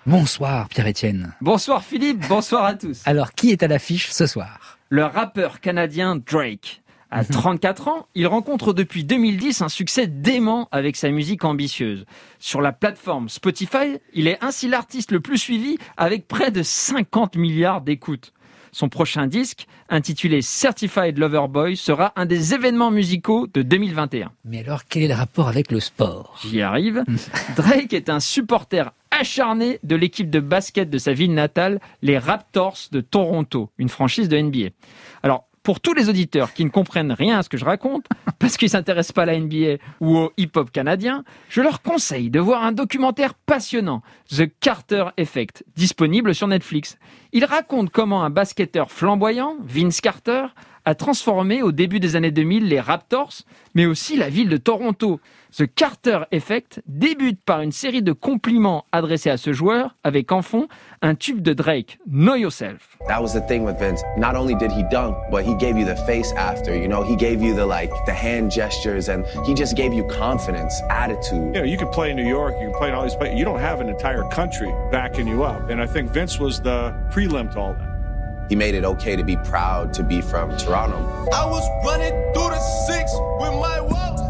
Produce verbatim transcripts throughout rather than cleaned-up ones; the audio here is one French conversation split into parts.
Bonsoir Pierre-Étienne. Bonsoir Philippe, bonsoir à tous. Alors, qui est à l'affiche ce soir ? Le rappeur canadien Drake. À trente-quatre ans, il rencontre depuis deux mille dix un succès dément avec sa musique ambitieuse. Sur la plateforme Spotify, il est ainsi l'artiste le plus suivi avec près de cinquante milliards d'écoutes. Son prochain disque, intitulé Certified Lover Boy, sera un des événements musicaux de deux mille vingt et un. Mais alors, quel est le rapport avec le sport ? J'y arrive. Drake est un supporter acharné de l'équipe de basket de sa ville natale, les Raptors de Toronto, une franchise de N B A. Alors, pour tous les auditeurs qui ne comprennent rien à ce que je raconte, parce qu'ils ne s'intéressent pas à la N B A ou au hip-hop canadien, je leur conseille de voir un documentaire passionnant, The Carter Effect, disponible sur Netflix. Il raconte comment un basketteur flamboyant, Vince Carter, a transformé au début des années deux mille les Raptors, mais aussi la ville de Toronto. The Carter Effect débute par une série de compliments adressés à ce joueur, avec en fond un tube de Drake, Know Yourself. That was the thing with Vince. Not only did he dunk, but he gave you the face after. You know, he gave you the like the hand gestures, and he just gave you confidence, attitude. You know, you can play in New York, you can play in all these places. You don't have an entire country backing you up, and I think Vince was the prelim to all that. He made it okay to be proud to be from Toronto. I was running through the six with my walls.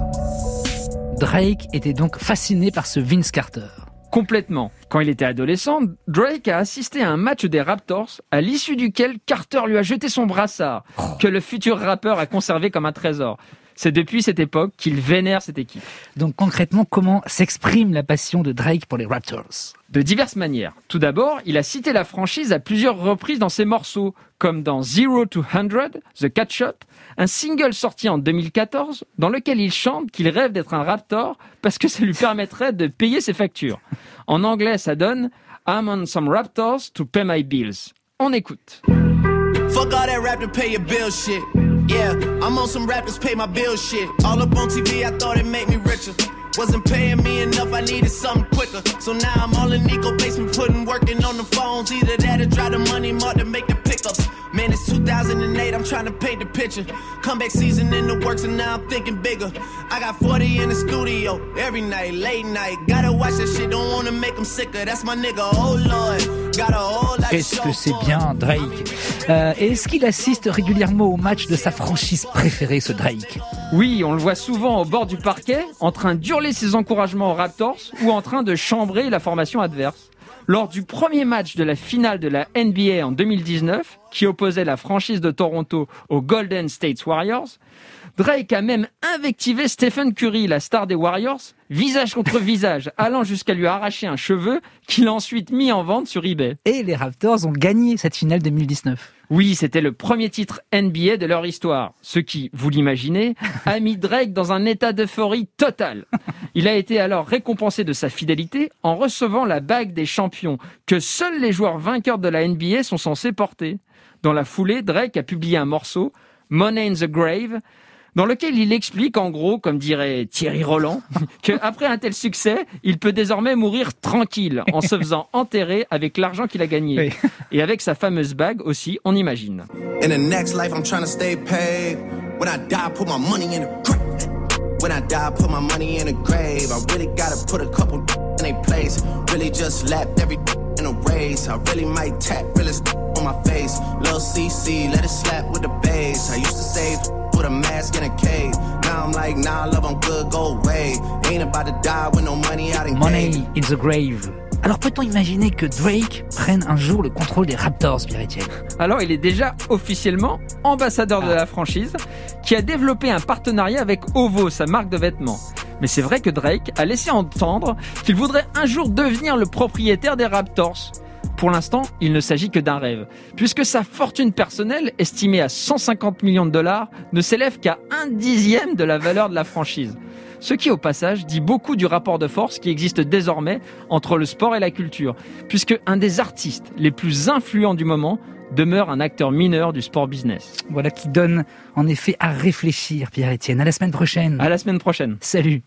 Drake était donc fasciné par ce Vince Carter. Complètement. Quand il était adolescent, Drake a assisté à un match des Raptors, à l'issue duquel Carter lui a jeté son brassard, que le futur rappeur a conservé comme un trésor. C'est depuis cette époque qu'il vénère cette équipe. Donc concrètement, comment s'exprime la passion de Drake pour les Raptors ? De diverses manières. Tout d'abord, il a cité la franchise à plusieurs reprises dans ses morceaux, comme dans Zero to Hundred, The Catch-Up, un single sorti en deux mille quatorze, dans lequel il chante qu'il rêve d'être un Raptor parce que ça lui permettrait de payer ses factures. En anglais, ça donne « I'm on some Raptors to pay my bills ». On écoute. Fuck all that rap to pay your bill shit. Yeah, I'm on some Raptors pay my bill shit. All up on T V, I thought it made me richer. Wasn't paying me enough, I needed something quicker. So now I'm all in Nico basement, putting working on the phones. Either that or drive the money mark to make the pickups. Man, it's two thousand eight, I'm trying to paint the picture. Comeback season in the works and now I'm thinking bigger. I got forty in the studio, every night, late night. Gotta watch that shit, don't wanna make them sicker. That's my nigga, oh Lord. Got a whole lot of Est-ce que c'est bien Drake ? euh, Est-ce qu'il assiste régulièrement au match de sa franchise préférée, ce Drake ? Oui, on le voit souvent au bord du parquet, en train d'hurler ses encouragements aux Raptors ou en train de chambrer la formation adverse. Lors du premier match de la finale de la N B A en deux mille dix-neuf, qui opposait la franchise de Toronto aux Golden State Warriors, Drake a même invectivé Stephen Curry, la star des Warriors, visage contre visage, allant jusqu'à lui arracher un cheveu qu'il a ensuite mis en vente sur eBay. Et les Raptors ont gagné cette finale deux mille dix-neuf. Oui, c'était le premier titre N B A de leur histoire, ce qui, vous l'imaginez, a mis Drake dans un état d'euphorie totale. Il a été alors récompensé de sa fidélité en recevant la bague des champions que seuls les joueurs vainqueurs de la N B A sont censés porter. Dans la foulée, Drake a publié un morceau, Money in the Grave, dans lequel il explique en gros, comme dirait Thierry Roland, qu'après un tel succès, il peut désormais mourir tranquille en se faisant enterrer avec l'argent qu'il a gagné. Oui. Et avec sa fameuse bague aussi, on imagine. In the next life, I'm trying to stay paid. When I die, put my money in a grave. When I die, put my money in a grave. I really gotta put a couple in a place. Really just lapped every in a race. I really might tap realest on my face. Lil' C C, let it slap with the bass. I used to save with a mask in a cave. Now I'm like, nah, love, I'm good, go away. Ain't about to die with no money out in Money in the grave. Alors peut-on imaginer que Drake prenne un jour le contrôle des Raptors, Pierre-Étienne ? Alors il est déjà officiellement ambassadeur de la franchise, qui a développé un partenariat avec Ovo, sa marque de vêtements. Mais c'est vrai que Drake a laissé entendre qu'il voudrait un jour devenir le propriétaire des Raptors. Pour l'instant, il ne s'agit que d'un rêve, puisque sa fortune personnelle, estimée à cent cinquante millions de dollars, ne s'élève qu'à un dixième de la valeur de la franchise. Ce qui, au passage, dit beaucoup du rapport de force qui existe désormais entre le sport et la culture, puisque un des artistes les plus influents du moment demeure un acteur mineur du sport business. Voilà qui donne en effet à réfléchir, Pierre-Étienne. À la semaine prochaine. À la semaine prochaine. Salut.